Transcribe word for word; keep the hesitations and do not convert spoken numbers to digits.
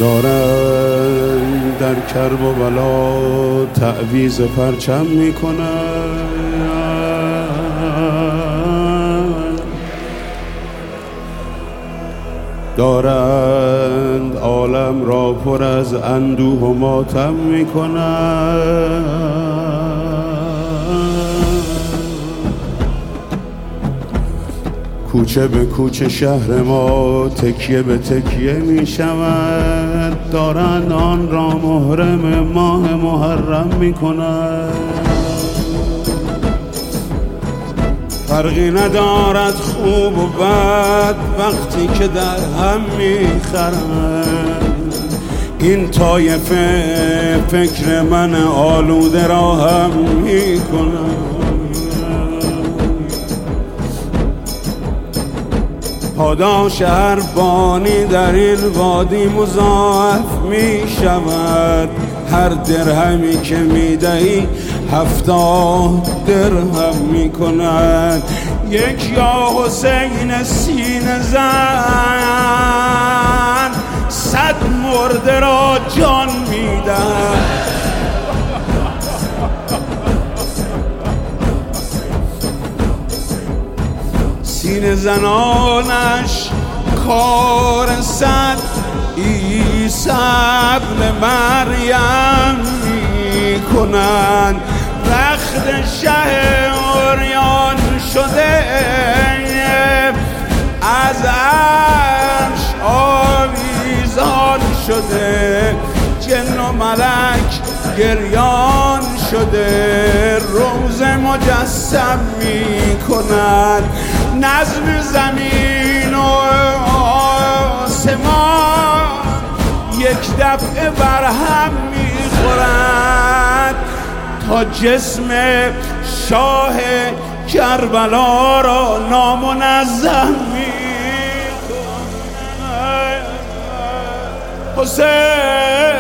دارند در کرب و بلا تعویض پرچم میکنند، دارند عالم را پر از اندوه و ماتم میکنند. کوچه به کوچه شهر ما تکیه به تکیه می شود، دارند آن را محرم ماه محرم می کنند. فرقی ندارد خوب و بد وقتی که در هم می خرند. این طایفه فکر من آلوده را هم می کنند. پاداش هر بانی در این وادی مضاعف می شود، هر درهمی که می دهی هفتاد درهم می کند. یک یا حسین سینه زن صد مرده را جان می دهد. سینه زنانش کار صد عیسی ابن مریم می کنند. رخت شه عریان شده از عرش آویزان شده، جن و ملک گریان شده، روز مجسم می کنند. نظم زمین و آسمان یک دفعه برهم می خورند تا جسم شاه کربلا را نامنظم می کنند. حسین